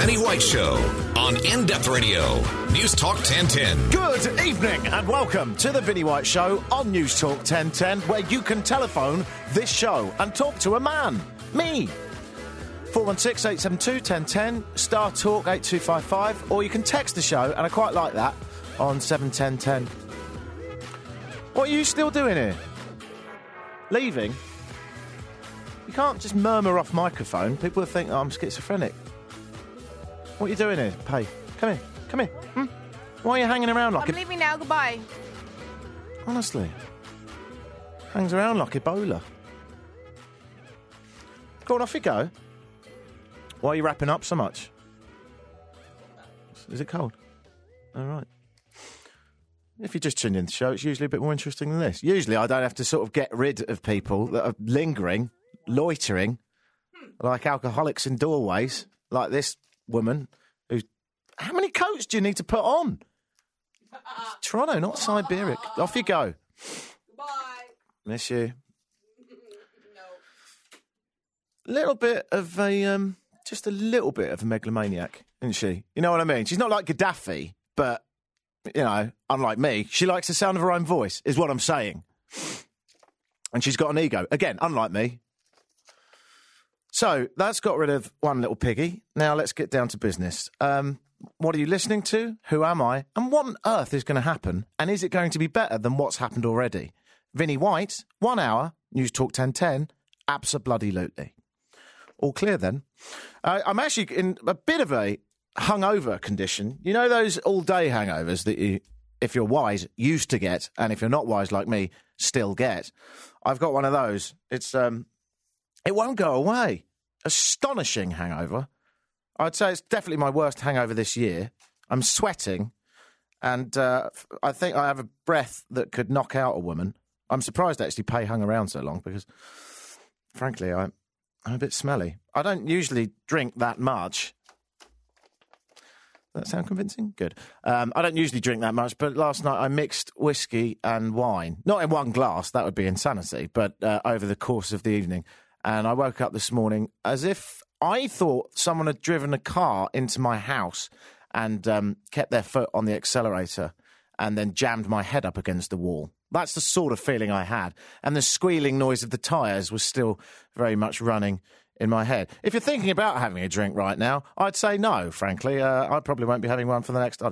Vinnie White Show on In Depth Radio, News Talk 1010. Good evening and welcome to the Vinnie White Show on News Talk 1010, where you can telephone this show and talk to a man, me. 416-872-1010, Star Talk 8255, or you can text the show, and I quite like that, on 71010. What are you still doing here? Leaving? You can't just murmur off microphone. People will think, I'm schizophrenic. What are you doing here? Pay. Come here. Why are you hanging around like I'm leaving now, goodbye. Honestly. Hangs around like Ebola. Go on, off you go. Why are you wrapping up so much? Is it cold? All right. If you just tuned in the show, it's usually a bit more interesting than this. Usually I don't have to sort of get rid of people that are lingering, loitering, like alcoholics in doorways, like this woman who's... How many coats do you need to put on? It's Toronto, not Siberic. Off you go. Goodbye. Miss you. No. Little bit of a... just a little bit of a megalomaniac, isn't she? You know what I mean? She's not like Gaddafi, but, you know, unlike me, she likes the sound of her own voice, is what I'm saying. And she's got an ego. Again, unlike me. So, that's got rid of one little piggy. Now let's get down to business. What are you listening to? Who am I? And what on earth is going to happen? And is it going to be better than what's happened already? Vinnie White, 1 hour, News Talk 1010, abso-bloody-lutely. All clear then. I'm actually in a bit of a hungover condition. You know those all-day hangovers that you, if you're wise, used to get, and if you're not wise like me, still get. I've got one of those. It's it won't go away. Astonishing hangover. I'd say it's definitely my worst hangover this year. I'm sweating, and I think I have a breath that could knock out a woman. I'm surprised actually Pay hung around so long because, frankly, I'm a bit smelly. I don't usually drink that much. Does that sound convincing? Good. I don't usually drink that much, but last night I mixed whiskey and wine. Not in one glass, that would be insanity, but over the course of the evening. And I woke up this morning as if I thought someone had driven a car into my house and kept their foot on the accelerator and then jammed my head up against the wall. That's the sort of feeling I had. And the squealing noise of the tyres was still very much running in my head. If you're thinking about having a drink right now, I'd say no, frankly. I probably won't be having one for the next,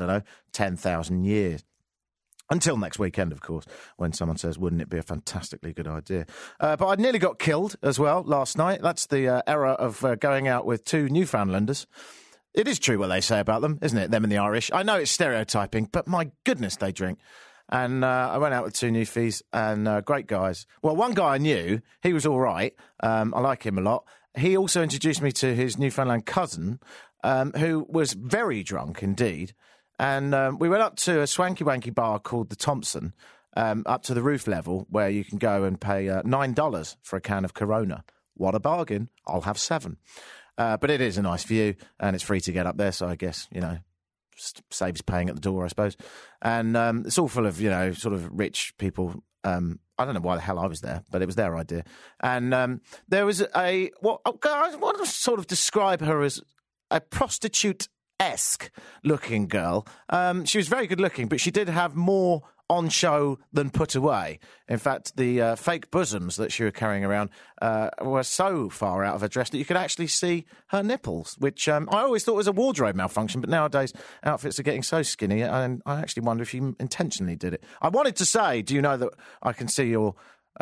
10,000 years. Until next weekend, of course, when someone says, wouldn't it be a fantastically good idea? But I nearly got killed as well last night. That's the era of going out with two Newfoundlanders. It is true what they say about them, isn't it? Them and the Irish. I know it's stereotyping, but my goodness, they drink. And I went out with two Newfies and great guys. Well, one guy I knew, he was all right. I like him a lot. He also introduced me to his Newfoundland cousin, who was very drunk indeed. And we went up to a swanky-wanky bar called the Thompson, up to the roof level, where you can go and pay $9 for a can of Corona. What a bargain. I'll have 7. But it is a nice view, and it's free to get up there, so I guess, you know, saves paying at the door, I suppose. And it's all full of, you know, sort of rich people. I don't know why the hell I was there, but it was their idea. And there was I want to sort of describe her as a prostitute-esque looking girl. She was very good looking, but she did have more on show than put away. In fact, the fake bosoms that she was carrying around were so far out of her dress that you could actually see her nipples, which I always thought was a wardrobe malfunction, but nowadays outfits are getting so skinny, and I actually wonder if she intentionally did it. I wanted to say, do you know that I can see your...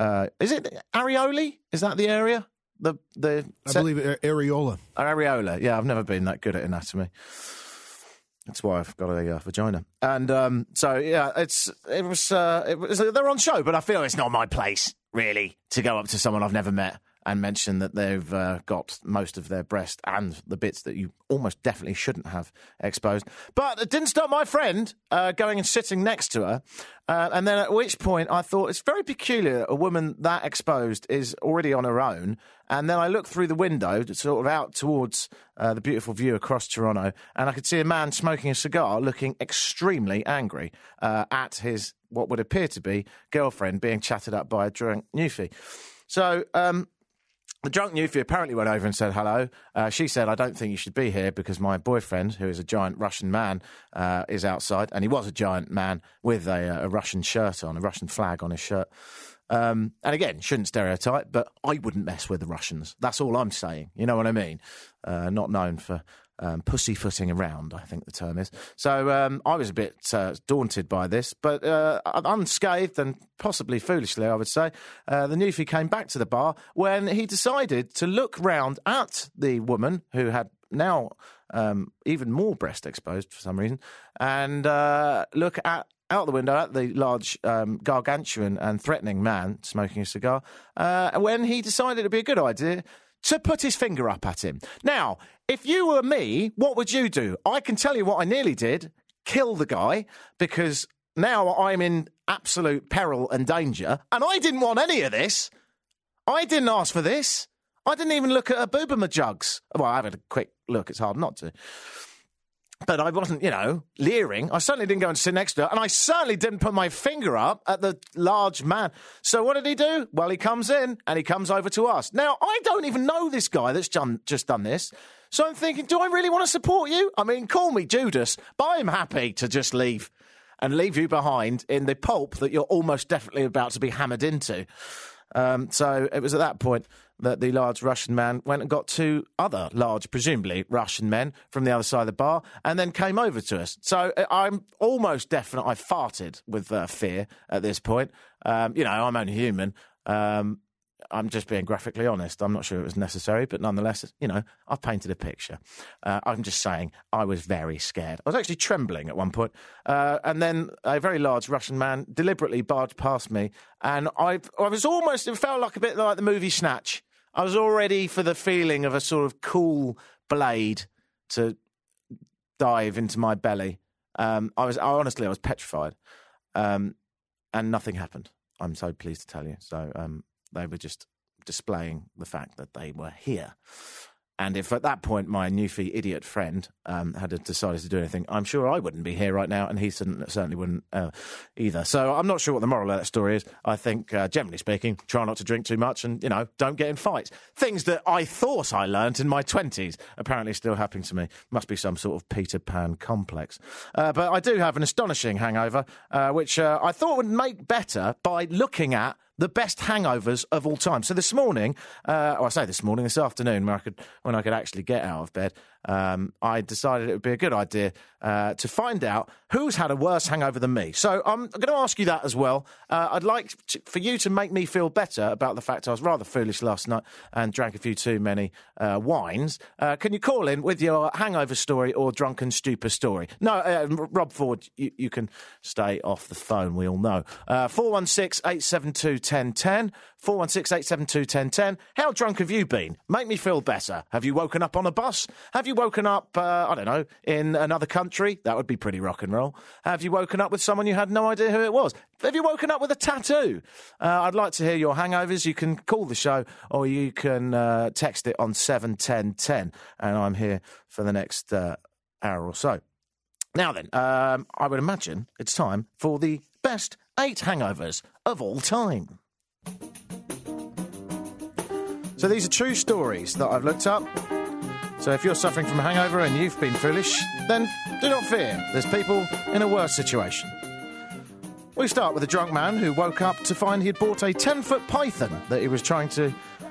is it Areoli? Is that the area? I believe areola. Areola, yeah, I've never been that good at anatomy. That's why I've got a vagina. And so, yeah, it was they're on show, but I feel it's not my place, really, to go up to someone I've never met and mention that they've got most of their breast and the bits that you almost definitely shouldn't have exposed. But it didn't stop my friend going and sitting next to her. And then at which point I thought it's very peculiar that a woman that exposed is already on her own. And then I looked through the window, sort of out towards the beautiful view across Toronto, and I could see a man smoking a cigar looking extremely angry at his, what would appear to be, girlfriend being chatted up by a drunk newfie. So The drunk Newfie apparently went over and said hello. She said, I don't think you should be here because my boyfriend, who is a giant Russian man, is outside. And he was a giant man with a Russian shirt on, a Russian flag on his shirt. And again, shouldn't stereotype, but I wouldn't mess with the Russians. That's all I'm saying. You know what I mean? Not known for pussyfooting around, I think the term is. So I was a bit daunted by this, but unscathed and possibly foolishly, I would say, the Newfie came back to the bar when he decided to look round at the woman who had now even more breast exposed for some reason, and look out the window at the large, gargantuan and threatening man smoking a cigar, when he decided it would be a good idea to put his finger up at him. Now, if you were me, what would you do? I can tell you what I nearly did. Kill the guy, because now I'm in absolute peril and danger, and I didn't want any of this. I didn't ask for this. I didn't even look at her boobama jugs. Well, I had a quick look. It's hard not to. But I wasn't, leering. I certainly didn't go and sit next to her. And I certainly didn't put my finger up at the large man. So what did he do? Well, he comes in and he comes over to us. Now, I don't even know this guy that's just done this. So I'm thinking, do I really want to support you? I mean, call me Judas, but I'm happy to just leave and leave you behind in the pulp that you're almost definitely about to be hammered into. So it was at that point that the large Russian man went and got two other large, presumably Russian men from the other side of the bar and then came over to us. So I'm almost definite I farted with fear at this point. I'm only human. I'm just being graphically honest. I'm not sure it was necessary, but nonetheless, I've painted a picture. I'm just saying I was very scared. I was actually trembling at one point. And then a very large Russian man deliberately barged past me. And I was almost, it felt like a bit like the movie Snatch. I was all ready for the feeling of a sort of cool blade to dive into my belly. I was petrified. And nothing happened. I'm so pleased to tell you. So, they were just displaying the fact that they were here. And if at that point my Newfie idiot friend had decided to do anything, I'm sure I wouldn't be here right now, and he certainly wouldn't either. So I'm not sure what the moral of that story is. I think, generally speaking, try not to drink too much and, don't get in fights. Things that I thought I learnt in my 20s, apparently still happening to me. Must be some sort of Peter Pan complex. But I do have an astonishing hangover, which I thought would make better by looking at the best hangovers of all time. So this morning, this afternoon, when I could actually get out of bed, I decided it would be a good idea to find out who's had a worse hangover than me. So I'm going to ask you that as well. I'd like for you to make me feel better about the fact I was rather foolish last night and drank a few too many wines. Can you call in with your hangover story or drunken stupor story? No, Rob Ford, you can stay off the phone, we all know. 416-872-1010, 416-872-1010. How drunk have you been? Make me feel better. Have you woken up on a bus? Have you woken up, in another country? That would be pretty rock and roll. Have you woken up with someone you had no idea who it was? Have you woken up with a tattoo? I'd like to hear your hangovers. You can call the show or you can text it on 71010, and I'm here for the next hour or so. Now then, I would imagine it's time for the best 8 hangovers of all time. So these are true stories that I've looked up. So if you're suffering from a hangover and you've been foolish, then do not fear. There's people in a worse situation. We start with a drunk man who woke up to find he'd bought a 10-foot python that he was trying to...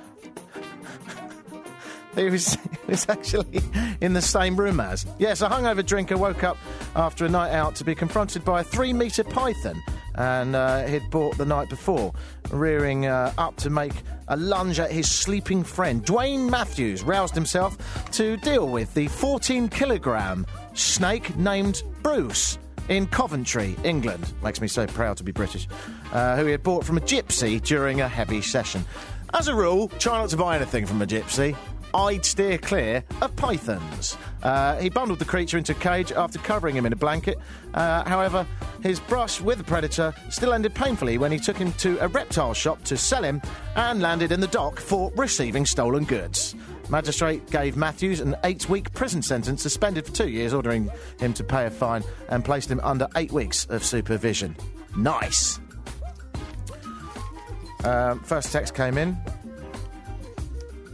He was actually in the same room as. Yes, a hungover drinker woke up after a night out to be confronted by a 3-metre python and he'd bought the night before, rearing up to make a lunge at his sleeping friend. Dwayne Matthews roused himself to deal with the 14-kilogram snake named Bruce in Coventry, England. Makes me so proud to be British. Who he had bought from a gypsy during a heavy session. As a rule, try not to buy anything from a gypsy. I'd steer clear of pythons. He bundled the creature into a cage after covering him in a blanket. However, his brush with the predator still ended painfully when he took him to a reptile shop to sell him and landed in the dock for receiving stolen goods. Magistrate gave Matthews an 8-week prison sentence, suspended for 2 years, ordering him to pay a fine and placed him under 8 weeks of supervision. Nice. First text came in.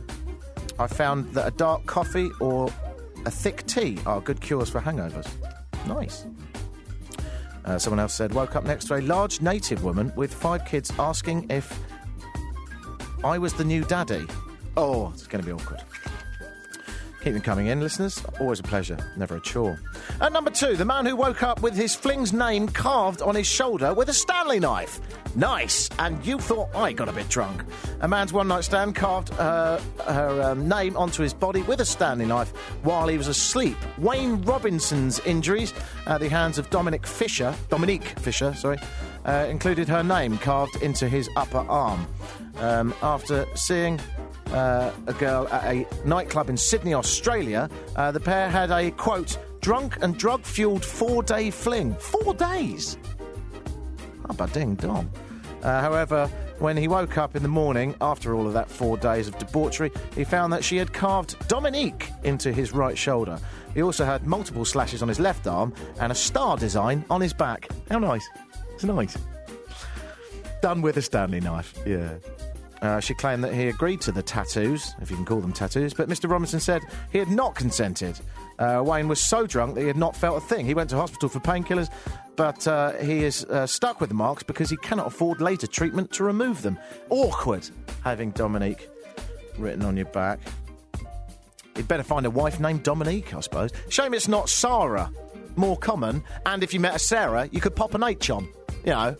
I found that a dark coffee or a thick tea are good cures for hangovers. Nice. Someone else said, woke up next to a large native woman with 5 kids asking if I was the new daddy. Oh, it's going to be awkward. Keep them coming in, listeners. Always a pleasure, never a chore. At number 2, the man who woke up with his fling's name carved on his shoulder with a Stanley knife. Nice. And you thought I got a bit drunk. A man's one-night stand carved her name onto his body with a Stanley knife while he was asleep. Wayne Robinson's injuries at the hands of Dominique Fisher, included her name carved into his upper arm. After seeing a girl at a nightclub in Sydney, Australia, the pair had a, quote, drunk and drug-fuelled 4-day fling. 4 days? Oh, but ding dong. However, when he woke up in the morning, after all of that 4 days of debauchery, he found that she had carved Dominique into his right shoulder. He also had multiple slashes on his left arm and a star design on his back. How nice. It's nice. Done with a Stanley knife, yeah. She claimed that he agreed to the tattoos, if you can call them tattoos, but Mr. Robinson said he had not consented. Wayne was so drunk that he had not felt a thing. He went to hospital for painkillers, but he is stuck with the marks because he cannot afford later treatment to remove them. Awkward, having Dominique written on your back. You'd better find a wife named Dominique, I suppose. Shame it's not Sarah. More common, and if you met a Sarah, you could pop an H on. You know.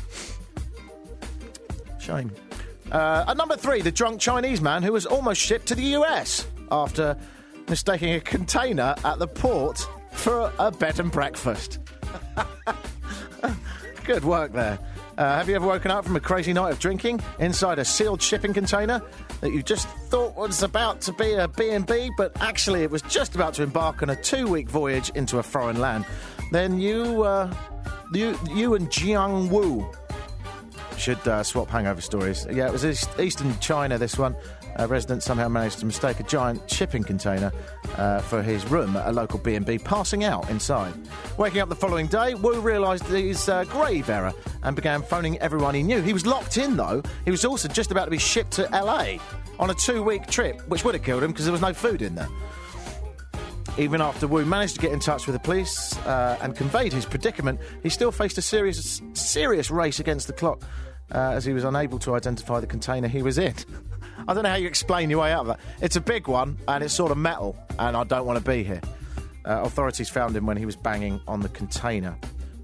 Shame. At number 3, the drunk Chinese man who was almost shipped to the US after mistaking a container at the port for a bed and breakfast. Good work there. Have you ever woken up from a crazy night of drinking inside a sealed shipping container that you just thought was about to be a B&B, but actually it was just about to embark on a 2-week voyage into a foreign land? Then you and Jiang Wu should swap hangover stories. Yeah, it was Eastern China, this one. A resident somehow managed to mistake a giant shipping container for his room at a local B&B, passing out inside. Waking up the following day, Wu realised his grave error and began phoning everyone he knew. He was locked in, though. He was also just about to be shipped to LA on a 2-week trip, which would have killed him because there was no food in there. Even after Wu managed to get in touch with the police and conveyed his predicament, he still faced a serious race against the clock as he was unable to identify the container he was in. I don't know how you explain your way out of that. It's a big one, and it's sort of metal, and I don't want to be here. Authorities found him when he was banging on the container.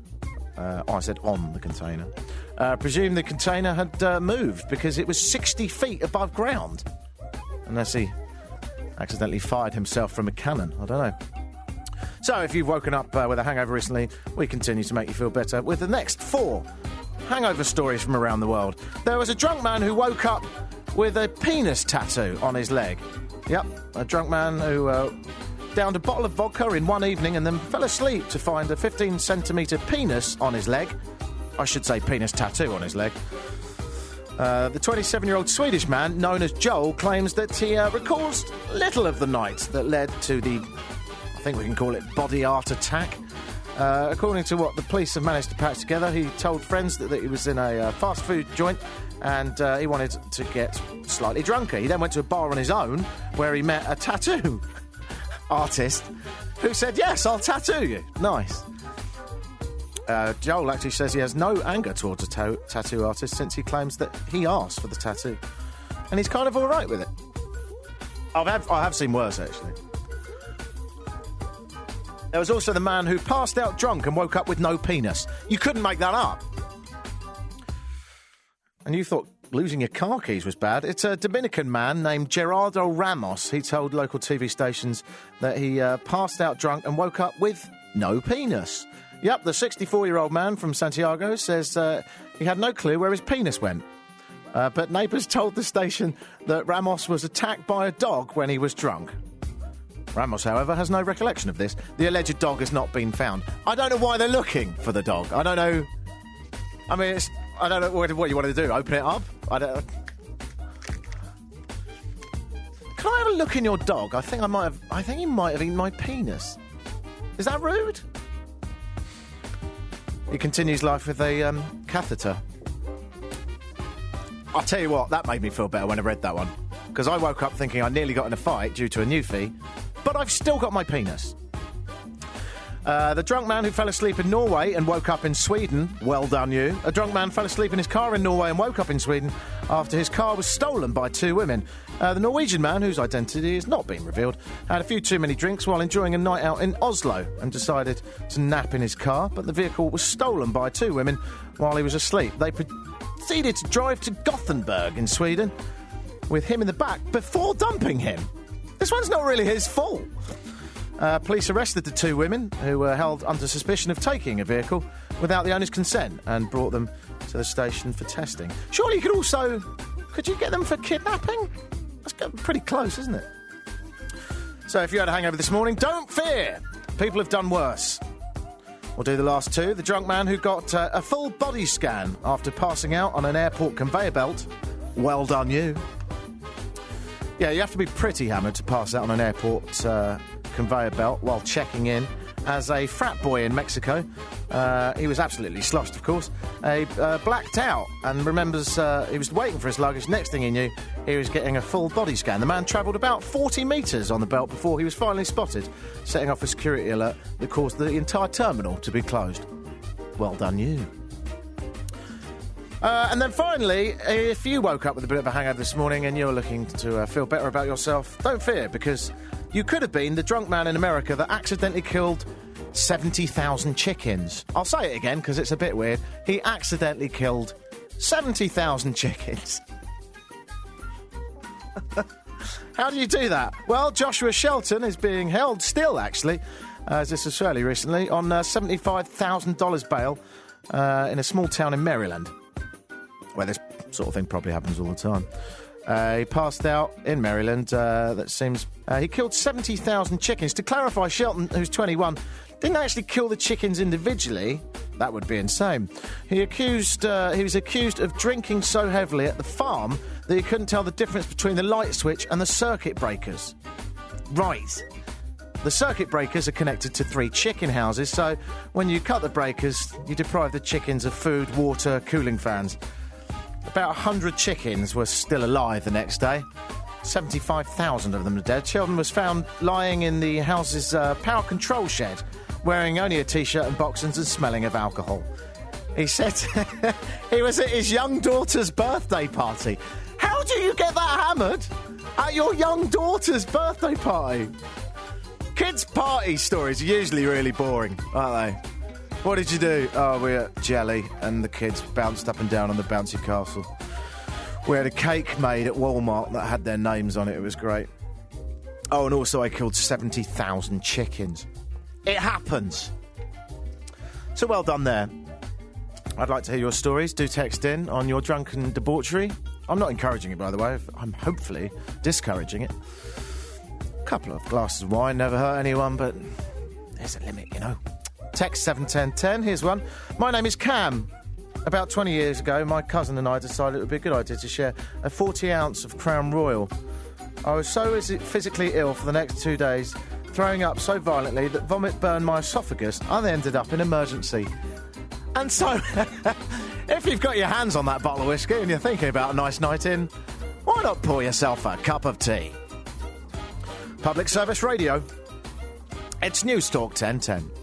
I said on the container. Presumed the container had moved because it was 60 feet above ground. Unless he accidentally fired himself from a cannon. I don't know. So, if you've woken up with a hangover recently, we continue to make you feel better with the next 4 hangover stories from around the world. There was a drunk man who woke up with a penis tattoo on his leg. Yep, a drunk man who downed a bottle of vodka in one evening and then fell asleep to find a 15-centimetre penis on his leg. I should say penis tattoo on his leg. The 27-year-old Swedish man, known as Joel, claims that he recalls little of the night that led to the, I think we can call it, body art attack. According to what the police have managed to patch together, he told friends that he was in a fast food joint and he wanted to get slightly drunker. He then went to a bar on his own where he met a tattoo artist who said, yes, I'll tattoo you. Nice. Joel actually says he has no anger towards a tattoo artist since he claims that he asked for the tattoo. And he's kind of all right with it. I have seen worse, actually. There was also the man who passed out drunk and woke up with no penis. You couldn't make that up. And you thought losing your car keys was bad. It's a Dominican man named Gerardo Ramos. He told local TV stations that he passed out drunk and woke up with no penis. Yep, the 64-year-old man from Santiago says he had no clue where his penis went. But neighbours told the station that Ramos was attacked by a dog when he was drunk. Ramos, however, has no recollection of this. The alleged dog has not been found. I don't know why they're looking for the dog. I don't know. I mean, I don't know what you want to do. Open it up? I don't. Can I have a look in your dog? I think he might have eaten my penis. Is that rude? He continues life with a catheter. I'll tell you what, that made me feel better when I read that one. because I woke up thinking I nearly got in a fight due to a newfie, but I've still got my penis. The drunk man who fell asleep in Norway and woke up in Sweden, well done you. A drunk man fell asleep in his car in Norway and woke up in Sweden after his car was stolen by two women. The Norwegian man, whose identity is not being revealed, had a few too many drinks while enjoying a night out in Oslo and decided to nap in his car, but the vehicle was stolen by two women while he was asleep. They proceeded to drive to Gothenburg in Sweden with him in the back before dumping him. This one's not really his fault. Police arrested the two women who were held under suspicion of taking a vehicle without the owner's consent and brought them to the station for testing. Surely you could you get them for kidnapping? That's pretty close, isn't it? So if you had a hangover this morning, don't fear. People have done worse. We'll do the last two. The drunk man who got a full body scan after passing out on an airport conveyor belt. Well done you. Yeah, you have to be pretty hammered to pass out on an airport conveyor belt while checking in. As a frat boy in Mexico, he was absolutely sloshed, of course, blacked out and remembers he was waiting for his luggage. Next thing he knew, he was getting a full body scan. The man travelled about 40 metres on the belt before he was finally spotted, setting off a security alert that caused the entire terminal to be closed. Well done you. And then finally, if you woke up with a bit of a hangover this morning and you're looking to feel better about yourself, don't fear, because you could have been the drunk man in America that accidentally killed 70,000 chickens. I'll say it again because it's a bit weird. He accidentally killed 70,000 chickens. How do you do that? Well, Joshua Shelton is being held still, actually, as this was fairly recently, on $75,000 bail in a small town in Maryland, where this sort of thing probably happens all the time. He passed out in Maryland. That seems... he killed 70,000 chickens. To clarify, Shelton, who's 21, didn't actually kill the chickens individually. That would be insane. He was accused of drinking so heavily at the farm that he couldn't tell the difference between the light switch and the circuit breakers. Right. The circuit breakers are connected to 3 chicken houses, so when you cut the breakers, you deprive the chickens of food, water, cooling fans. About 100 chickens were still alive the next day. 75,000 of them are dead. Sheldon was found lying in the house's power control shed, wearing only a T-shirt and boxers and smelling of alcohol. He said he was at his young daughter's birthday party. How do you get that hammered at your young daughter's birthday party? Kids' party stories are usually really boring, aren't they? What did you do? Oh, we were at Jelly, and the kids bounced up and down on the bouncy castle. We had a cake made at Walmart that had their names on it. It was great. Oh, and also I killed 70,000 chickens. It happens. So well done there. I'd like to hear your stories. Do text in on your drunken debauchery. I'm not encouraging it, by the way. I'm hopefully discouraging it. A couple of glasses of wine never hurt anyone, but there's a limit, you know. Text 71010, here's one. My name is Cam. About 20 years ago, my cousin and I decided it would be a good idea to share a 40-ounce of Crown Royal. I was so physically ill for the next 2 days, throwing up so violently that vomit burned my esophagus. I then ended up in emergency. And so, if you've got your hands on that bottle of whiskey and you're thinking about a nice night in, why not pour yourself a cup of tea? Public Service Radio. It's News Talk 1010.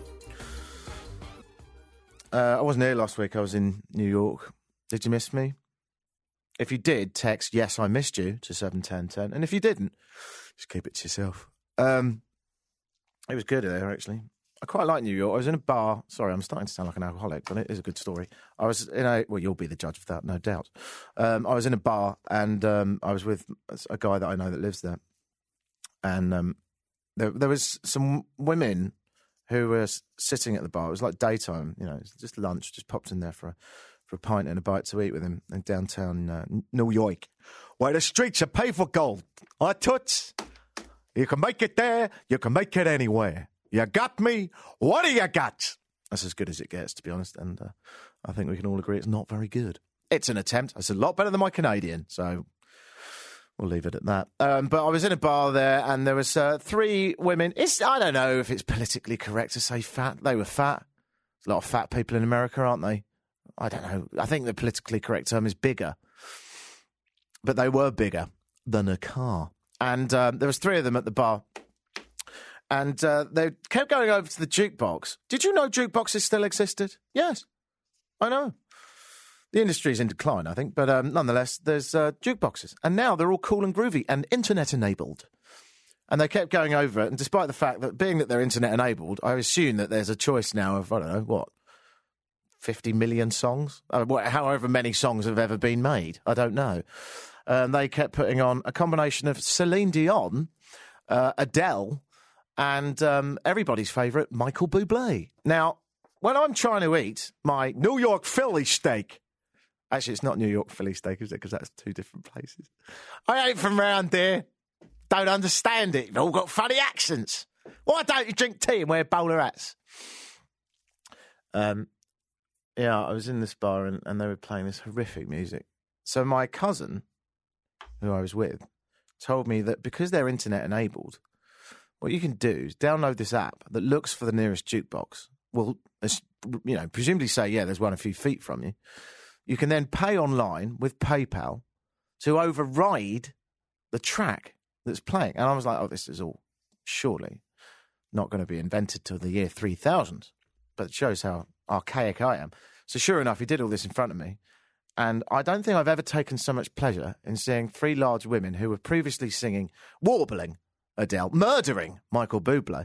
I wasn't here last week. I was in New York. Did you miss me? If you did, text yes, I missed you to 71010. And if you didn't, just keep it to yourself. It was good there, actually. I quite like New York. I was in a bar. Sorry, I'm starting to sound like an alcoholic, but it is a good story. I was in a... Well, you'll be the judge of that, no doubt. I was in a bar, and I was with a guy that I know that lives there. And there was some women who were sitting at the bar. It was like daytime, you know, just lunch. Just popped in there for a pint and a bite to eat with him in downtown New York, where the streets are paved with gold. I toots. You can make it there. You can make it anywhere. You got me? What do you got? That's as good as it gets, to be honest, and I think we can all agree it's not very good. It's an attempt. It's a lot better than my Canadian, so we'll leave it at that. But I was in a bar there, and there was 3 women. I don't know if it's politically correct to say fat. They were fat. There's a lot of fat people in America, aren't they? I don't know. I think the politically correct term is bigger. But they were bigger. than a car. And there was 3 of them at the bar. And they kept going over to the jukebox. Did you know jukeboxes still existed? Yes, I know. The industry's in decline, I think. But nonetheless, there's jukeboxes. And now they're all cool and groovy and internet-enabled. And they kept going over it. And despite the fact that being that they're internet-enabled, I assume that there's a choice now of, I don't know, what, 50 million songs? However many songs have ever been made. I don't know. They kept putting on a combination of Celine Dion, Adele, and everybody's favourite, Michael Bublé. Now, when I'm trying to eat my New York Philly steak, actually, it's not New York Philly steak, is it? Because that's 2 different places. I ain't from round there. Don't understand it. You've all got funny accents. Why don't you drink tea and wear bowler hats? Yeah, I was in this bar and they were playing this horrific music. So my cousin, who I was with, told me that because they're internet-enabled, what you can do is download this app that looks for the nearest jukebox. Well, presumably say, yeah, there's one a few feet from you. You can then pay online with PayPal to override the track that's playing. And I was like, oh, this is all surely not going to be invented till the year 3000. But it shows how archaic I am. So sure enough, he did all this in front of me. And I don't think I've ever taken so much pleasure in seeing 3 large women who were previously singing, warbling Adele, murdering Michael Bublé.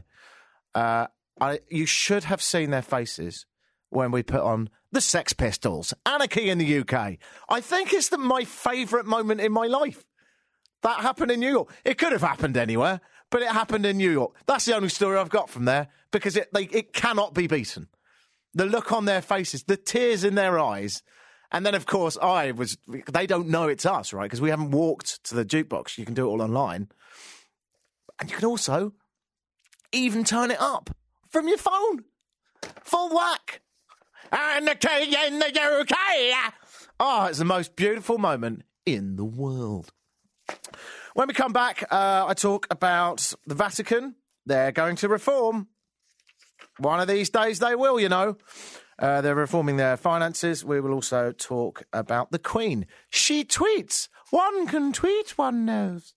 You should have seen their faces when we put on the Sex Pistols, Anarchy in the UK. I think it's my favourite moment in my life. That happened in New York. It could have happened anywhere, but it happened in New York. That's the only story I've got from there, because it cannot be beaten. The look on their faces, the tears in their eyes. And then, of course, they don't know it's us, right? Because we haven't walked to the jukebox. You can do it all online. And you can also even turn it up from your phone. Full whack. And the king in the UK. Oh, it's the most beautiful moment in the world. When we come back, I talk about the Vatican. They're going to reform. One of these days they will, you know. They're reforming their finances. We will also talk about the Queen. She tweets. One can tweet, one knows.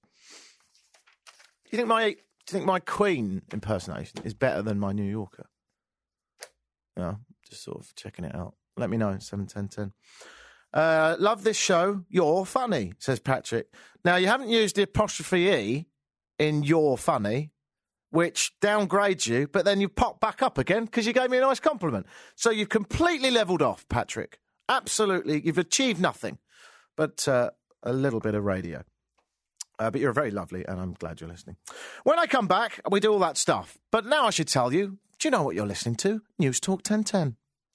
Do you think my Queen impersonation is better than my New Yorker? Yeah, just sort of checking it out. Let me know, 71010. Love this show. You're funny, says Patrick. Now, you haven't used the apostrophe E in you're funny, which downgrades you, but then you pop back up again because you gave me a nice compliment. So you've completely levelled off, Patrick. Absolutely. You've achieved nothing but a little bit of radio. But you're very lovely, and I'm glad you're listening. When I come back, we do all that stuff. But now I should tell you, do you know what you're listening to? News Talk 1010.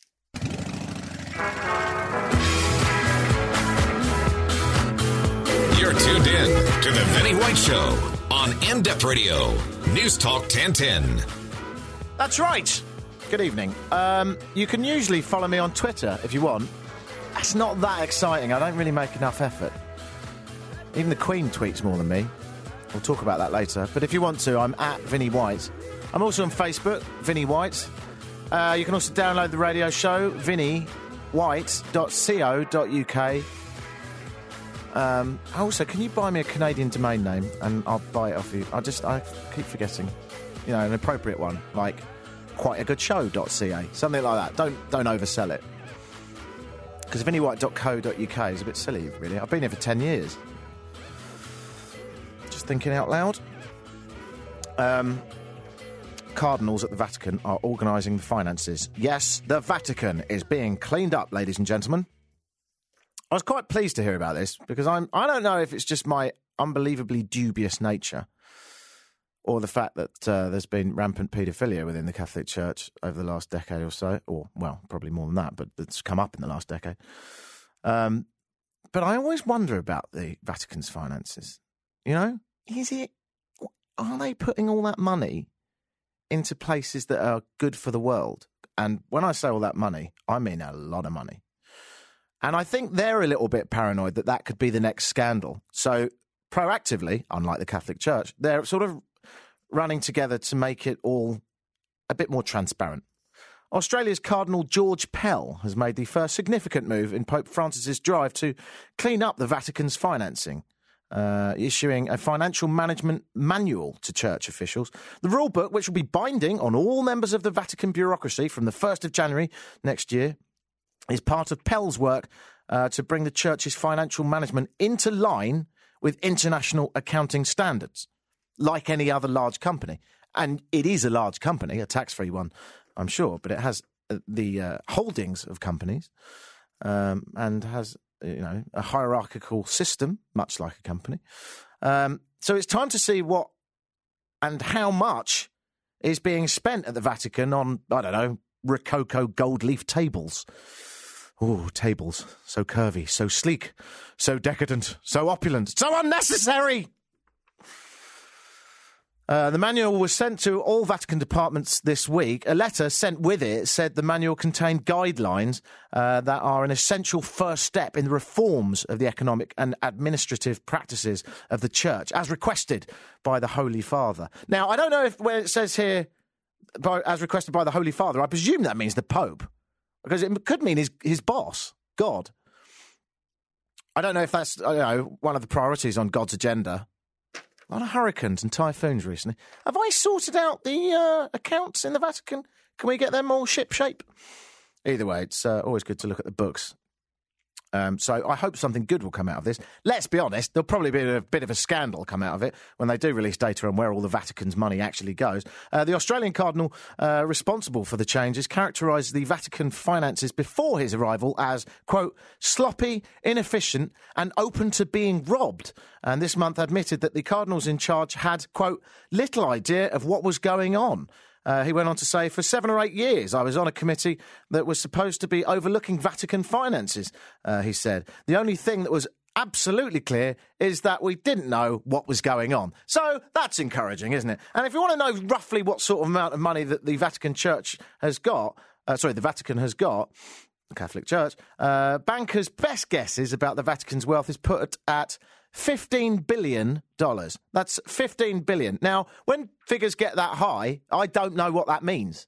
You're tuned in to The Vinnie White Show on In-Depth Radio, News Talk 1010. That's right. Good evening. You can usually follow me on Twitter if you want. That's not that exciting. I don't really make enough effort. Even the Queen tweets more than me. We'll talk about that later. But if you want to, I'm at Vinnie White. I'm also on Facebook, Vinnie White. You can also download the radio show, vinniewhite.co.uk. Also, can you buy me a Canadian domain name and I'll buy it off you? I keep forgetting. You know, an appropriate one, like quiteagoodshow.ca, something like that. Don't oversell it. Because vinniewhite.co.uk is a bit silly, really. I've been here for 10 years. Just thinking out loud. Cardinals at the Vatican are organising the finances. Yes, the Vatican is being cleaned up, ladies and gentlemen. I was quite pleased to hear about this because I don't know if it's just my unbelievably dubious nature or the fact that there's been rampant paedophilia within the Catholic Church over the last decade or so, or, well, probably more than that, but it's come up in the last decade. But I always wonder about the Vatican's finances. You know, are they putting all that money into places that are good for the world? And when I say all that money, I mean a lot of money. And I think they're a little bit paranoid that could be the next scandal. So proactively, unlike the Catholic Church, they're sort of running together to make it all a bit more transparent. Australia's Cardinal George Pell has made the first significant move in Pope Francis's drive to clean up the Vatican's financing. issuing a financial management manual to church officials. The rule book, which will be binding on all members of the Vatican bureaucracy from the 1st of January next year, is part of Pell's work to bring the church's financial management into line with international accounting standards, like any other large company. And it is a large company, a tax-free one, I'm sure, but it has the holdings of companies and has a hierarchical system, much like a company. So it's time to see what and how much is being spent at the Vatican on, Rococo gold leaf tables. Oh, tables. So curvy, so sleek, so decadent, so opulent, so unnecessary! The manual was sent to all Vatican departments this week. A letter sent with it said the manual contained guidelines that are an essential first step in the reforms of the economic and administrative practices of the Church, as requested by the Holy Father. Now, I don't know if where it says here, as requested by the Holy Father, I presume that means the Pope, because it could mean his boss, God. I don't know if that's one of the priorities on God's agenda. A lot of hurricanes and typhoons recently. Have I sorted out the accounts in the Vatican? Can we get them all ship-shape? Either way, it's always good to look at the books. So I hope something good will come out of this. Let's be honest, there'll probably be a bit of a scandal come out of it when they do release data on where all the Vatican's money actually goes. The Australian cardinal responsible for the changes characterised the Vatican finances before his arrival as, quote, sloppy, inefficient and open to being robbed. And this month admitted that the cardinals in charge had, quote, little idea of what was going on. He went on to say, for 7 or 8 years, I was on a committee that was supposed to be overlooking Vatican finances, he said. The only thing that was absolutely clear is that we didn't know what was going on. So that's encouraging, isn't it? And if you want to know roughly what sort of amount of money that the Vatican Church has got, the Vatican has got, the Catholic Church, bankers' best guesses about the Vatican's wealth is put at $15 billion. That's $15 billion. Now, when figures get that high, I don't know what that means.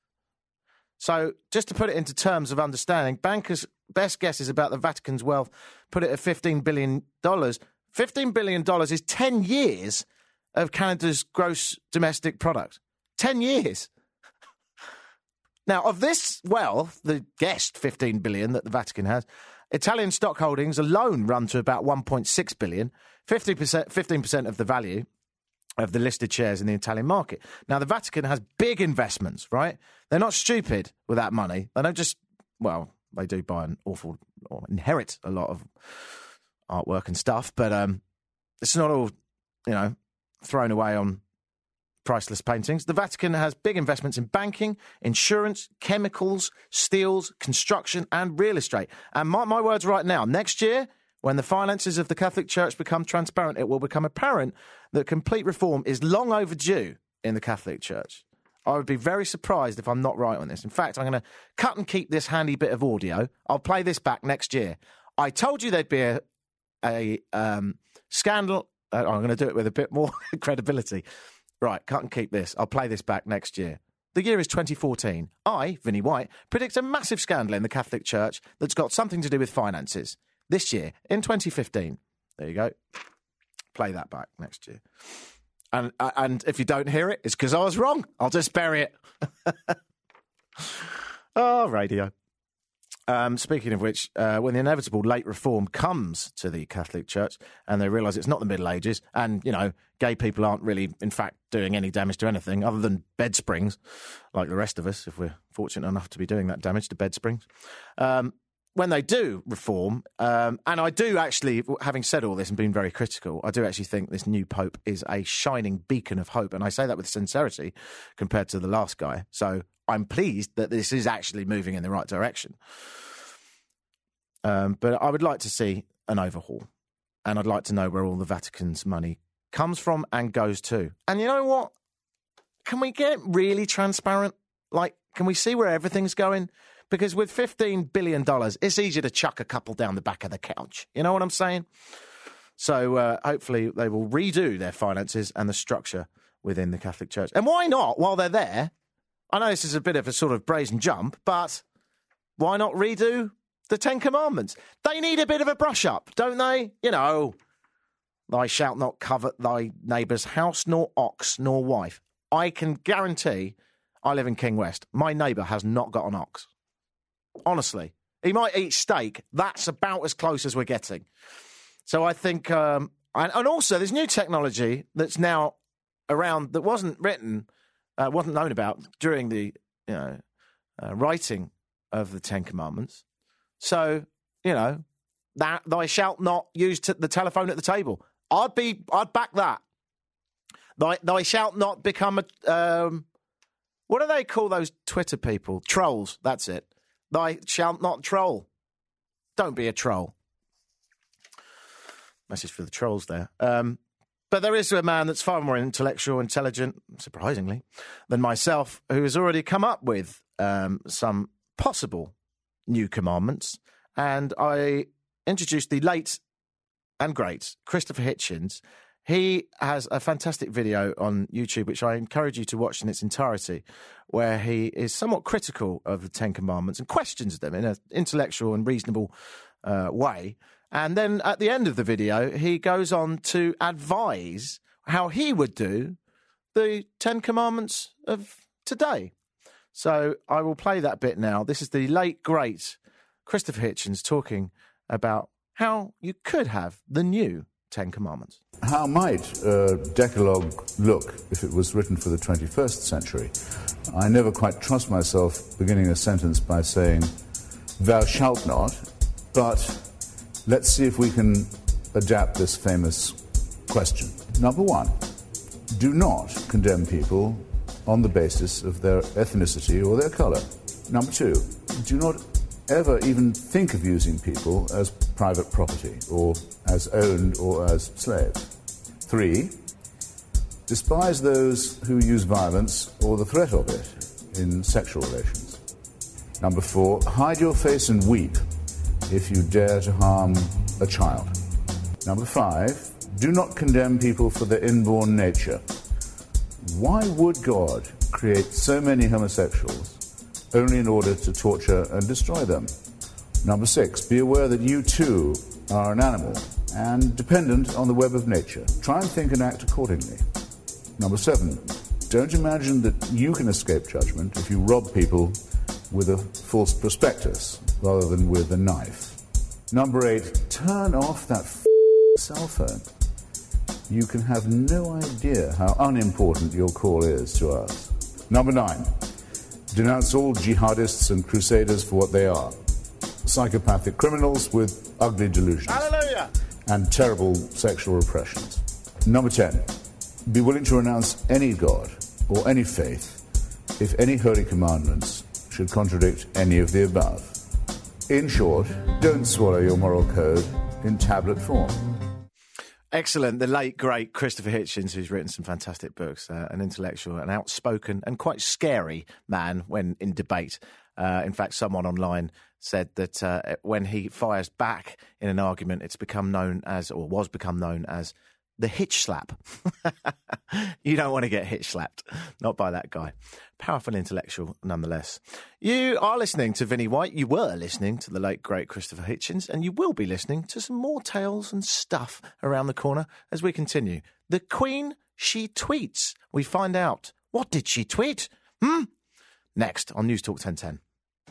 So, just to put it into terms of understanding, bankers' best guesses about the Vatican's wealth put it at $15 billion. $15 billion is 10 years of Canada's gross domestic product. 10 years. Now, of this wealth, the guessed $15 billion that the Vatican has, Italian stock holdings alone run to about $1.6 billion, 15% of the value of the listed shares in the Italian market. Now, the Vatican has big investments, right? They're not stupid with that money. They don't just, they do buy or inherit a lot of artwork and stuff, but it's not all, thrown away on priceless paintings. The Vatican has big investments in banking, insurance, chemicals, steels, construction and real estate. And mark my words right now, next year, when the finances of the Catholic Church become transparent, it will become apparent that complete reform is long overdue in the Catholic Church. I would be very surprised if I'm not right on this. In fact, I'm going to cut and keep this handy bit of audio. I'll play this back next year. I told you there'd be a scandal. I'm going to do it with a bit more credibility. Right, cut and keep this. I'll play this back next year. The year is 2014. I, Vinnie White, predict a massive scandal in the Catholic Church that's got something to do with finances. This year, in 2015. There you go. Play that back next year. And if you don't hear it, it's because I was wrong. I'll just bury it. Oh, radio. Speaking of which, when the inevitable late reform comes to the Catholic Church and they realise it's not the Middle Ages and, gay people aren't really, in fact, doing any damage to anything other than bed springs, like the rest of us, if we're fortunate enough to be doing that damage to bed springs. When they do reform, and I do actually, having said all this and been very critical, I do actually think this new Pope is a shining beacon of hope. And I say that with sincerity compared to the last guy. So I'm pleased that this is actually moving in the right direction. But I would like to see an overhaul. And I'd like to know where all the Vatican's money comes from and goes to. And you know what? Can we get really transparent? Can we see where everything's going? Because with $15 billion, it's easier to chuck a couple down the back of the couch. You know what I'm saying? So hopefully they will redo their finances and the structure within the Catholic Church. And why not, while they're there? I know this is a bit of a sort of brazen jump, but why not redo the Ten Commandments? They need a bit of a brush up, don't they? Thou shalt not covet thy neighbour's house, nor ox, nor wife. I can guarantee, I live in King West, my neighbour has not got an ox. Honestly. He might eat steak. That's about as close as we're getting. So I think, and also there's new technology that's now around that wasn't written, wasn't known about during the writing of the Ten Commandments. So, that thou shalt not use the telephone at the table. I'd back that. Thou shalt not become a, what do they call those Twitter people? Trolls, that's it. Thou shalt not troll. Don't be a troll. Message for the trolls there. But there is a man that's far more intelligent, surprisingly, than myself, who has already come up with some possible new commandments. And I introduced the late and great Christopher Hitchens. He has a fantastic video on YouTube, which I encourage you to watch in its entirety, where he is somewhat critical of the Ten Commandments and questions them in an intellectual and reasonable way. And then at the end of the video, he goes on to advise how he would do the Ten Commandments of today. So I will play that bit now. This is the late, great Christopher Hitchens talking about how you could have the new Ten Commandments. How might a Decalogue look if it was written for the 21st century? I never quite trust myself beginning a sentence by saying, thou shalt not, but let's see if we can adapt this famous question. Number one, do not condemn people on the basis of their ethnicity or their colour. Number two, do not ever even think of using people as private property or as owned or as slaves. Three, despise those who use violence or the threat of it in sexual relations. Number four, hide your face and weep if you dare to harm a child. Number five, do not condemn people for their inborn nature. Why would God create so many homosexuals only in order to torture and destroy them? Number six, be aware that you too are an animal and dependent on the web of nature. Try and think and act accordingly. Number seven, don't imagine that you can escape judgment if you rob people with a false prospectus rather than with a knife. Number eight, turn off that cell phone. You can have no idea how unimportant your call is to us. Number nine, denounce all jihadists and crusaders for what they are. Psychopathic criminals with ugly delusions. Hallelujah! And terrible sexual repressions. Number 10, be willing to renounce any god or any faith if any holy commandments should contradict any of the above. In short, don't swallow your moral code in tablet form. Excellent. The late, great Christopher Hitchens, who's written some fantastic books, an intellectual, an outspoken and quite scary man when in debate. In fact, someone online said that when he fires back in an argument, it's become known as, or was become known as, the hitch slap. You don't want to get hitch slapped. Not by that guy. Powerful intellectual, nonetheless. You are listening to Vinnie White. You were listening to the late, great Christopher Hitchens, and you will be listening to some more tales and stuff around the corner as we continue. The Queen, she tweets. We find out. What did she tweet? Next on News Talk 1010.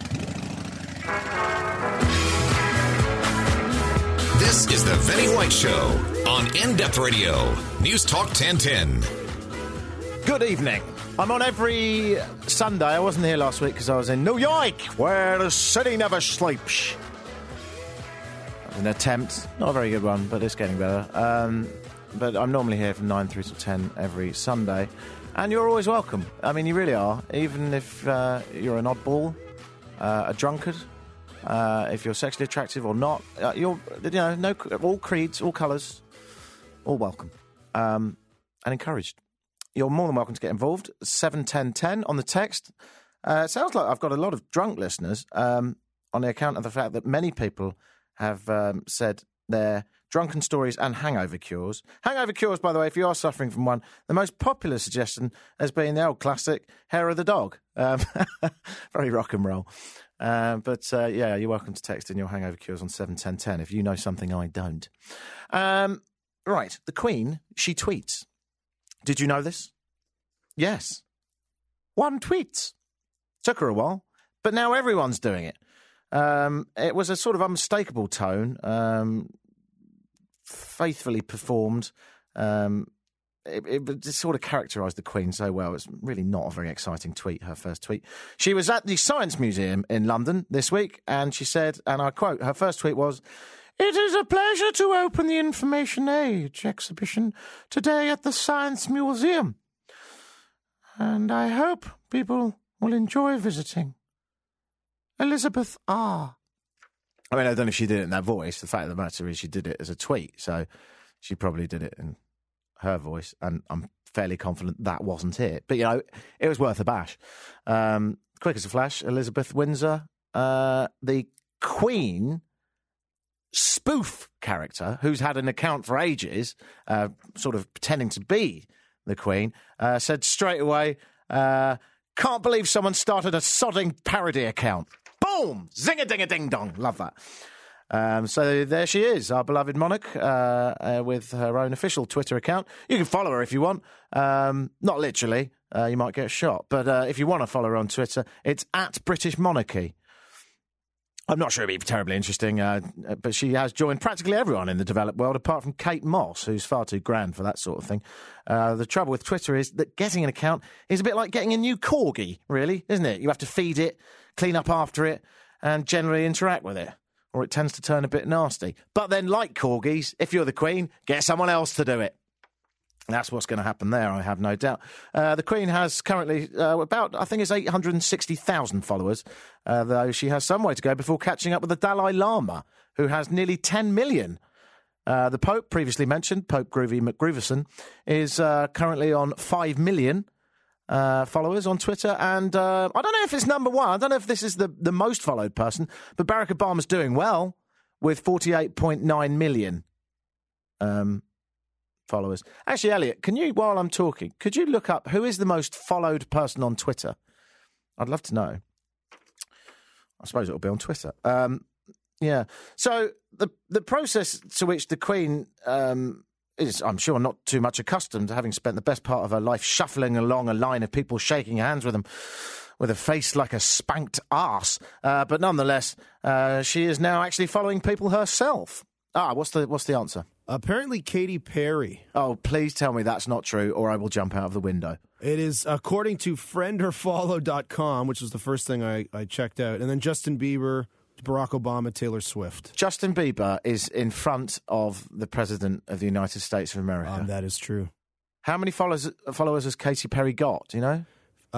This is the Vinnie White Show on In-Depth Radio, News Talk 1010. Good evening. I'm on every Sunday. I wasn't here last week because I was in New York, where the city never sleeps. An attempt, not a very good one, but it's getting better. But I'm normally here from 9 through to 10 every Sunday. And you're always welcome. I mean, you really are. Even if you're an oddball, a drunkard, if you're sexually attractive or not, all creeds, all colours, all welcome and encouraged. You're more than welcome to get involved. 71010 on the text. It sounds like I've got a lot of drunk listeners on the account of the fact that many people have said their drunken stories and hangover cures. Hangover cures, by the way, if you are suffering from one, the most popular suggestion has been the old classic hair of the dog. Very rock and roll. But you're welcome to text in your hangover cures on 71010 if you know something I don't. Right, the Queen, she tweets. Did you know this? Yes. One tweets. Took her a while, but now everyone's doing it. It was a sort of unmistakable tone, faithfully performed. It sort of characterised the Queen so well. It's really not a very exciting tweet, her first tweet. She was at the Science Museum in London this week, and she said, and I quote, her first tweet was, "It is a pleasure to open the Information Age exhibition today at the Science Museum. And I hope people will enjoy visiting. Elizabeth R." I mean, I don't know if she did it in that voice. The fact of the matter is she did it as a tweet, so she probably did it in her voice, and I'm fairly confident that wasn't it. But, it was worth a bash. Quick as a flash, Elizabeth Windsor, the Queen spoof character, who's had an account for ages, sort of pretending to be the Queen, said straight away, "Can't believe someone started a sodding parody account." Boom! Zing-a-ding-a-ding-dong. Love that. So there she is, our beloved monarch, with her own official Twitter account. You can follow her if you want. Not literally. You might get shot. But if you want to follow her on Twitter, it's @BritishMonarchy. I'm not sure it'd be terribly interesting, but she has joined practically everyone in the developed world, apart from Kate Moss, who's far too grand for that sort of thing. The trouble with Twitter is that getting an account is a bit like getting a new corgi, really, isn't it? You have to feed it, clean up after it, and generally interact with it, or it tends to turn a bit nasty. But then, like corgis, if you're the Queen, get someone else to do it. That's what's going to happen there, I have no doubt. The Queen has currently about, I think it's 860,000 followers, though she has some way to go before catching up with the Dalai Lama, who has nearly 10 million. The Pope, previously mentioned, Pope Groovy McGrooverson, is currently on 5 million followers on Twitter. And I don't know if it's number one. I don't know if this is the most followed person, but Barack Obama's doing well with 48.9 million followers. Actually, Elliot, can you, while I'm talking, could you look up who is the most followed person on Twitter? I'd love to know. I suppose it'll be on Twitter. Yeah. So the process to which the Queen is, I'm sure, not too much accustomed to, having spent the best part of her life shuffling along a line of people, shaking hands with them, with a face like a spanked arse. But nonetheless, she is now actually following people herself. What's the answer? Apparently Katy Perry. Oh, please tell me that's not true, or I will jump out of the window. It is, according to friendorfollow.com, which was the first thing I checked out, and then Justin Bieber, Barack Obama, Taylor Swift. Justin Bieber is in front of the President of the United States of America. That is true. How many followers has Katy Perry got, do you know?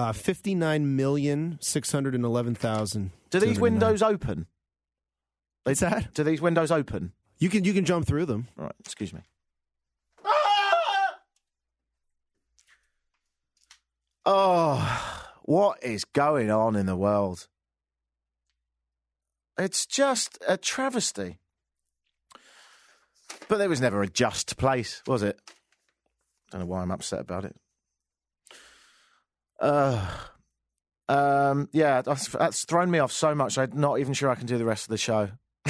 59,611,000. Do these windows open? What's that? Do these windows open? You can jump through them. All right, excuse me. Oh, what is going on in the world? It's just a travesty. But there was never a just place, was it? Don't know why I'm upset about it. Yeah, that's thrown me off so much, I'm not even sure I can do the rest of the show.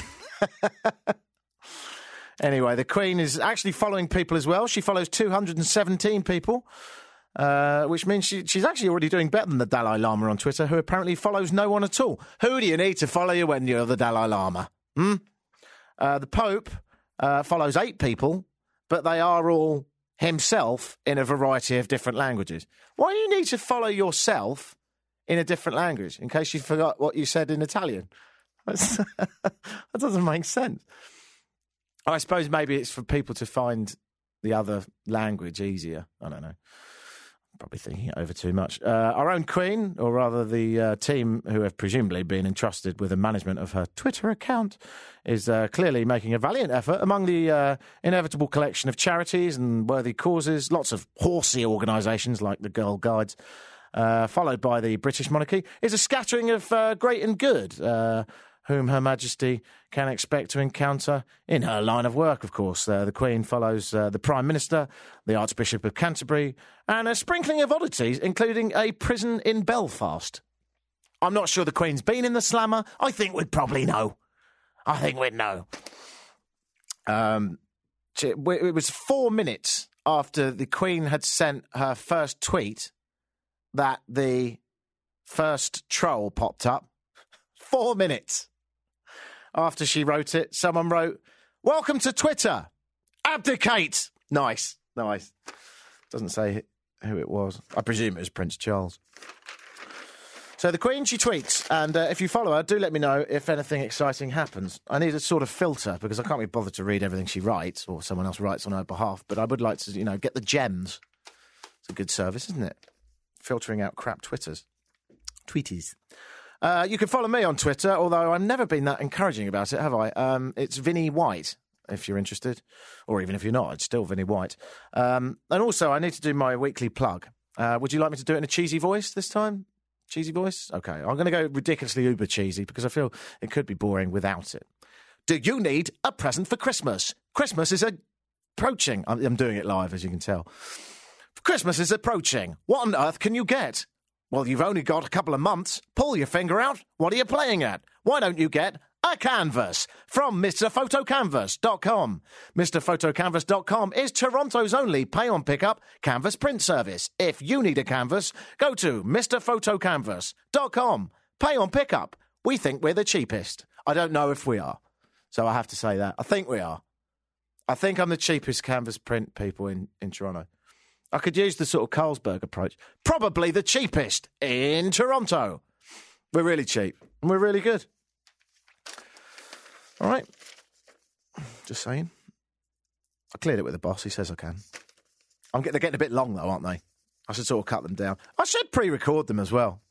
Anyway, the Queen is actually following people as well. She follows 217 people, which means she's actually already doing better than the Dalai Lama on Twitter, who apparently follows no one at all. Who do you need to follow you when you're the Dalai Lama? The Pope follows 8 people, but they are all himself in a variety of different languages. Why do you need to follow yourself in a different language, in case you forgot what you said in Italian? That doesn't make sense. I suppose maybe it's for people to find the other language easier. I don't know. I'm probably thinking it over too much. Our own Queen, or rather the team who have presumably been entrusted with the management of her Twitter account, is clearly making a valiant effort among the inevitable collection of charities and worthy causes, lots of horsey organisations like the Girl Guides, followed by the British monarchy, is a scattering of great and good, whom Her Majesty can expect to encounter in her line of work, of course. The Queen follows the Prime Minister, the Archbishop of Canterbury, and a sprinkling of oddities, including a prison in Belfast. I'm not sure the Queen's been in the slammer. I think we'd probably know. I think we'd know. It was 4 minutes after the Queen had sent her first tweet that the first troll popped up. 4 minutes after she wrote it, someone wrote, "Welcome to Twitter. Abdicate." Nice. Doesn't say who it was. I presume it was Prince Charles. So the Queen, she tweets, and if you follow her, do let me know if anything exciting happens. I need a sort of filter, because I can't be bothered to read everything she writes, or someone else writes on her behalf, but I would like to, get the gems. It's a good service, isn't it? Filtering out crap tweeties. You can follow me on Twitter, although I've never been that encouraging about it, have I? It's Vinny White, if you're interested. Or even if you're not, it's still Vinny White. And also, I need to do my weekly plug. Would you like me to do it in a cheesy voice this time? Cheesy voice? Okay, I'm going to go ridiculously uber cheesy because I feel it could be boring without it. Do you need a present for Christmas? Christmas is approaching. I'm doing it live, as you can tell. Christmas is approaching. What on earth can you get? Well, you've only got a couple of months. Pull your finger out. What are you playing at? Why don't you get a canvas from MrPhotoCanvas.com. MrPhotoCanvas.com is Toronto's only pay-on-pickup canvas print service. If you need a canvas, go to MrPhotoCanvas.com. Pay on pickup. We think we're the cheapest. I don't know if we are, so I have to say that. I think we are. I think I'm the cheapest canvas print people in Toronto. I could use the sort of Carlsberg approach. Probably the cheapest in Toronto. We're really cheap, and we're really good. All right. Just saying. I cleared it with the boss. He says I can. They're getting a bit long, though, aren't they? I should sort of cut them down. I should pre-record them as well.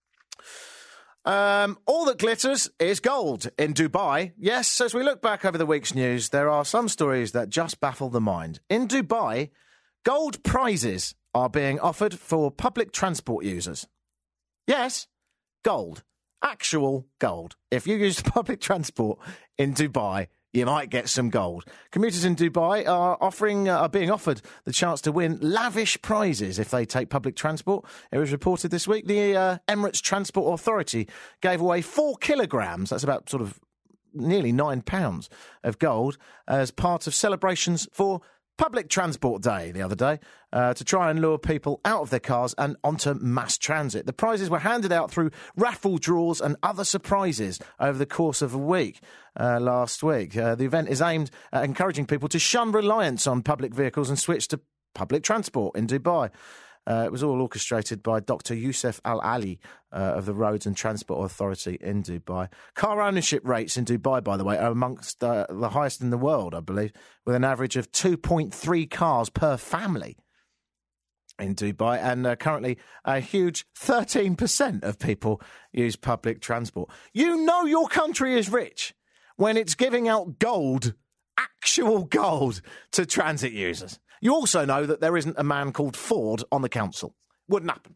All that glitters is gold in Dubai. Yes, as we look back over the week's news, there are some stories that just baffle the mind. In Dubai, gold prizes are being offered for public transport users. Yes, gold. Actual gold. If you use public transport in Dubai, you might get some gold. Commuters in Dubai are being offered the chance to win lavish prizes if they take public transport. It was reported this week the Emirates Transport Authority gave away 4 kilograms, that's about sort of nearly £9 of gold, as part of celebrations for Public Transport Day the other day, to try and lure people out of their cars and onto mass transit. The prizes were handed out through raffle draws and other surprises over the course of a week last week. The event is aimed at encouraging people to shun reliance on public vehicles and switch to public transport in Dubai. It was all orchestrated by Dr. Youssef Al-Ali of the Roads and Transport Authority in Dubai. Car ownership rates in Dubai, by the way, are amongst the highest in the world, I believe, with an average of 2.3 cars per family in Dubai. And currently, a huge 13% of people use public transport. You know your country is rich when it's giving out gold, actual gold, to transit users. You also know that there isn't a man called Ford on the council. Wouldn't happen.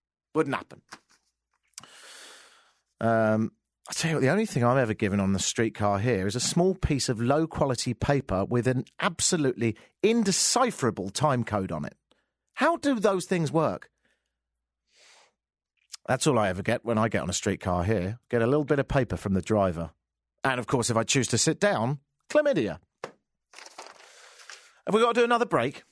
I tell you what, the only thing I've ever given on the streetcar here is a small piece of low-quality paper with an absolutely indecipherable time code on it. How do those things work? That's all I ever get when I get on a streetcar here. Get a little bit of paper from the driver. And, of course, if I choose to sit down, chlamydia. Have we got to do another break?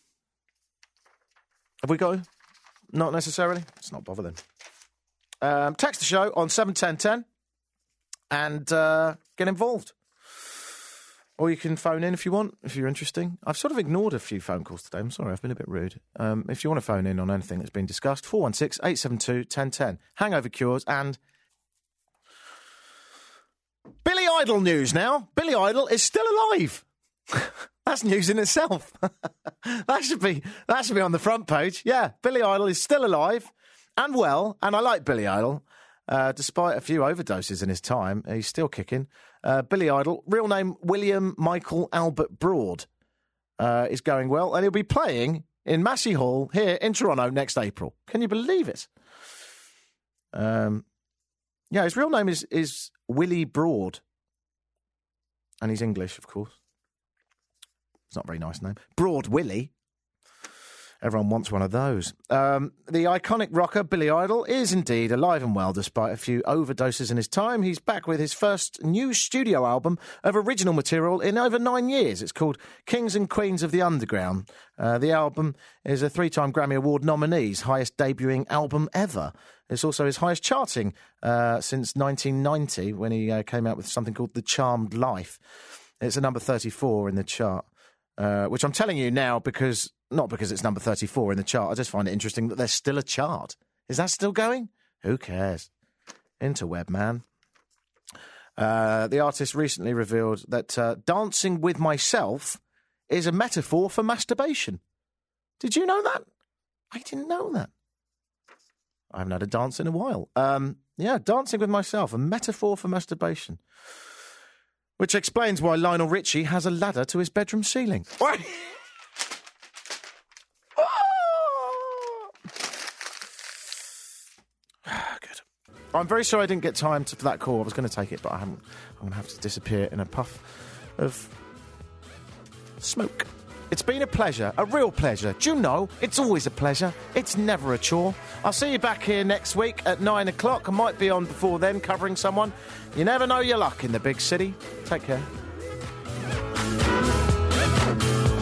Have we got to? Not necessarily. Let's not bother then. Text the show on 71010 and get involved. Or you can phone in if you want, if you're interesting. I've sort of ignored a few phone calls today. I'm sorry, I've been a bit rude. If you want to phone in on anything that's been discussed, 416-872-1010. Hangover cures and Billy Idol news now. Billy Idol is still alive. That's news in itself. That should be on the front page. Yeah, Billy Idol is still alive and well, and I like Billy Idol. Despite a few overdoses in his time, he's still kicking. Billy Idol, real name William Michael Albert Broad, is going well, and he'll be playing in Massey Hall here in Toronto next April. Can you believe it? Yeah, his real name is Willie Broad, and he's English, of course. It's not a very nice name. Broad Willie. Everyone wants one of those. The iconic rocker Billy Idol is indeed alive and well despite a few overdoses in his time. He's back with his first new studio album of original material in over 9 years. It's called Kings and Queens of the Underground. The album is a 3-time Grammy Award nominee's highest debuting album ever. It's also his highest charting since 1990 when he came out with something called The Charmed Life. It's a number 34 in the chart, which I'm telling you now because... Not because it's number 34 in the chart. I just find it interesting that there's still a chart. Is that still going? Who cares? Interweb, man. The artist recently revealed that dancing with myself is a metaphor for masturbation. Did you know that? I didn't know that. I haven't had a dance in a while. Dancing with myself, a metaphor for masturbation. Which explains why Lionel Richie has a ladder to his bedroom ceiling. Good. I'm very sorry I didn't get time for that call. I was going to take it, but I haven't. I'm going to have to disappear in a puff of smoke. It's been a pleasure, a real pleasure. Do you know, it's always a pleasure. It's never a chore. I'll see you back here next week at 9 o'clock. I might be on before then covering someone. You never know your luck in the big city. Take care.